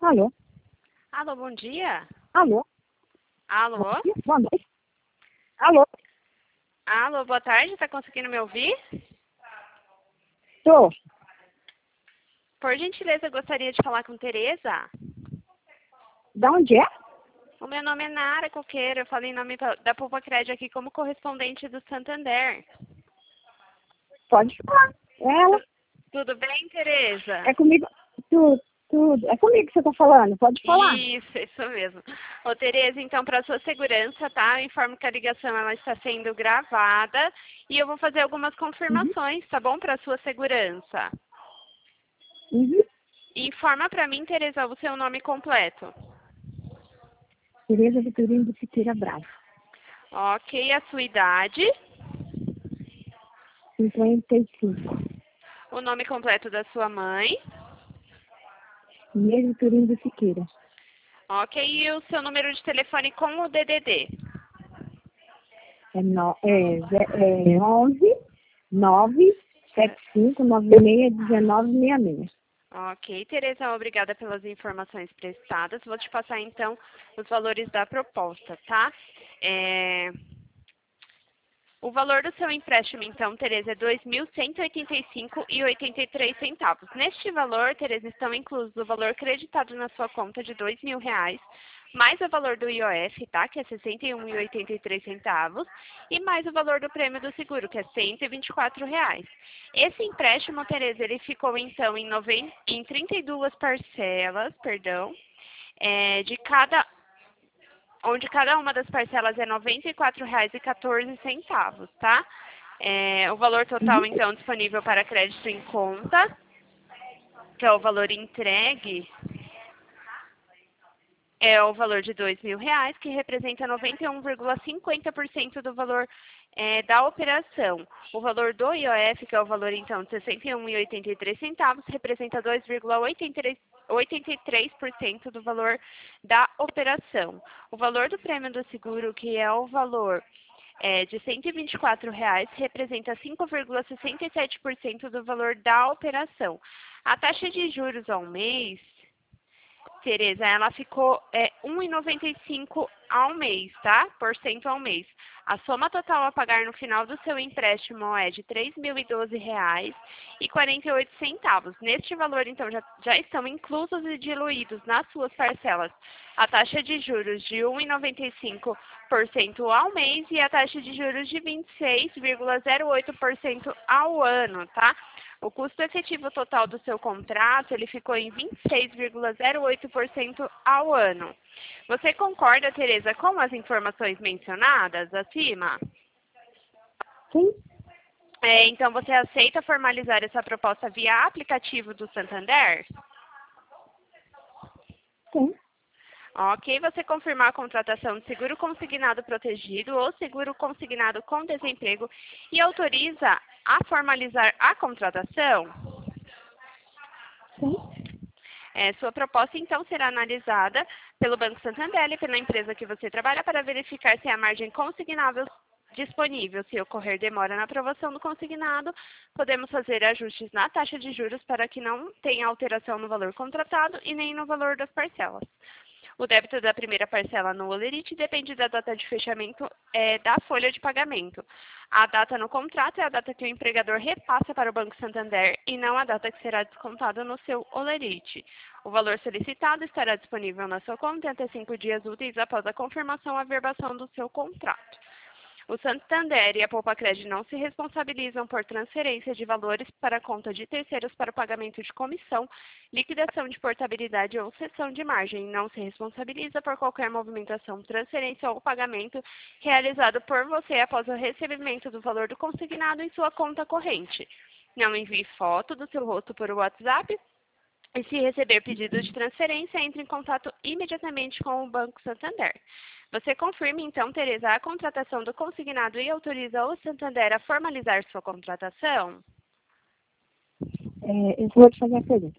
Alô? Alô, bom dia. Alô? Alô? Boa noite. Alô? Alô, boa tarde. Tá conseguindo me ouvir? Tô. Por gentileza, eu gostaria de falar com Tereza. Da onde é? O meu nome é Nara Coqueira. Eu falei em nome da Poupa Crédito aqui como correspondente do Santander. Pode falar. Ela. Tudo bem, Tereza? É comigo. Tudo. É comigo que você tá falando. Pode falar. Isso mesmo. Ô, Tereza, então, para sua segurança, tá? Eu informo que a ligação ela está sendo gravada e eu vou fazer algumas confirmações, tá bom? Para sua segurança. Uhum. Informa para mim, Tereza, o seu nome completo. Tereza Vitorino de Siqueira Bravo. Ok, a sua idade, 55. o nome completo da sua mãe, Inês Vitorino de Siqueira. ok, e o seu número de telefone com o DDD. É 11 975 96 1966. Ok, Tereza, obrigada pelas informações prestadas. Vou te passar, então, os valores da proposta, tá? O valor do seu empréstimo, então, Tereza, é R$ 2.185,83. Neste valor, Tereza, estão inclusos o valor creditado na sua conta de R$ 2.000, mais o valor do IOF, tá? Que é R$ 61,83, e mais o valor do prêmio do seguro, que é R$ 124. Esse empréstimo, Tereza, ele ficou, então, em 32 parcelas, onde cada uma das parcelas é R$ 94,14, tá? O valor total, então, disponível para crédito em conta, que é o valor entregue, é o valor de R$ 2.000, que representa 91,50% do valor da operação. O valor do IOF, que é o valor, então, de R$ 61,83, representa 2,83% do valor da operação. O valor do prêmio do seguro, que é o valor de R$ 124, representa 5,67% do valor da operação. A taxa de juros ao mês, Tereza, ela ficou 1,95 ao mês, tá? Por cento ao mês. A soma total a pagar no final do seu empréstimo é de R$ 3.012,48. Neste valor, então, já estão inclusos e diluídos nas suas parcelas a taxa de juros de 1,95% ao mês e a taxa de juros de 26,08% ao ano, tá? O custo efetivo total do seu contrato, ele ficou em 26,08% ao ano. Você concorda, Tereza, com as informações mencionadas acima? Sim. Então, você aceita formalizar essa proposta via aplicativo do Santander? Sim. Ok, você confirmar a contratação de seguro consignado protegido ou seguro consignado com desemprego e autoriza a formalizar a contratação? Sim. Sua proposta, então, será analisada pelo Banco Santander e pela empresa que você trabalha para verificar se a margem consignável disponível. Se ocorrer demora na aprovação do consignado, podemos fazer ajustes na taxa de juros para que não tenha alteração no valor contratado e nem no valor das parcelas. O débito da primeira parcela no Olerite depende da data de fechamento da folha de pagamento. A data no contrato é a data que o empregador repassa para o Banco Santander e não a data que será descontada no seu Olerite. O valor solicitado estará disponível na sua conta em até 5 dias úteis após a confirmação ou averbação do seu contrato. O Santander e a Poupa Crédito não se responsabilizam por transferência de valores para a conta de terceiros para o pagamento de comissão, liquidação de portabilidade ou cessão de margem. Não se responsabiliza por qualquer movimentação, transferência ou pagamento realizado por você após o recebimento do valor do consignado em sua conta corrente. Não envie foto do seu rosto por WhatsApp. E se receber pedido de transferência, entre em contato imediatamente com o Banco Santander. Você confirma, então, Tereza, a contratação do consignado e autoriza o Santander a formalizar sua contratação? Eu vou te fazer uma pergunta.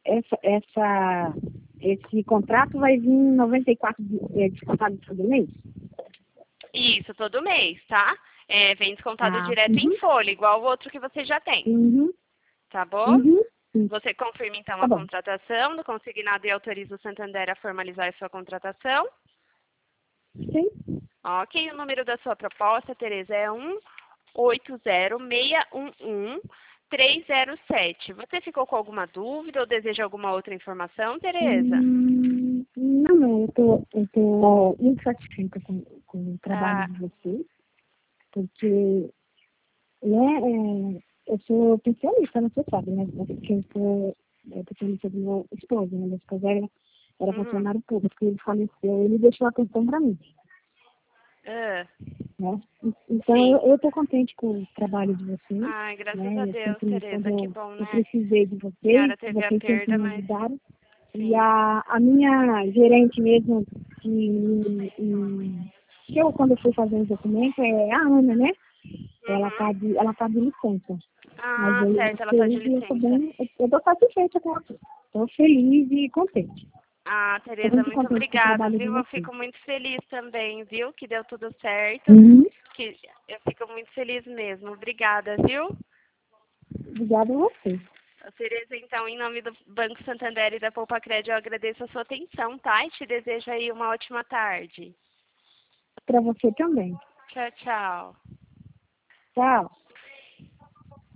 Esse contrato vai vir em 94 descontado todo mês? Isso, todo mês, tá? Vem descontado Ah, direto em folha, igual o outro que você já tem. Uhum. Tá bom? Uhum. Sim. Você confirma, então, Tá a bom. contratação do consignado e autoriza o Santander a formalizar sua contratação? Sim. Ok, o número da sua proposta, Tereza, é 180611307. Você ficou com alguma dúvida ou deseja alguma outra informação, Tereza? Não, eu tô muito satisfeita com o trabalho Ah, de vocês, porque eu sou pensionista, não você sabe, né? Porque eu sou pensionista do meu esposo, né? Meu esposo era uhum. funcionário público, ele faleceu, ele deixou a pensão para mim, Ah, né? Então, sim. eu estou contente com o trabalho de vocês, Ai, graças a né? Eu Deus, sempre, quando Tereza, que bom, eu né? precisei de A senhora teve a vocês sempre perda, me mas ajudaram. E sim. a minha gerente mesmo, que eu, quando eu fui fazer os documentos, é a Ana, né? Uhum. Ela tá de licença. Mas Ah, aí certo, ela tá de vocês, e eu tô licença. bem, eu tô satisfeita com vocês. Tô feliz e contente. Ah, Tô Tereza, muito muito contente com o obrigada, trabalho de viu? Eu vocês. fico muito feliz também, viu? Que deu tudo certo. Uhum. Que eu fico muito feliz mesmo. Obrigada, viu? Obrigada a vocês. Tereza, então, em nome do Banco Santander e da Poupa Crédito, eu agradeço a sua atenção, tá? E te desejo aí uma ótima tarde. Para você também. Tchau, tchau. Tchau.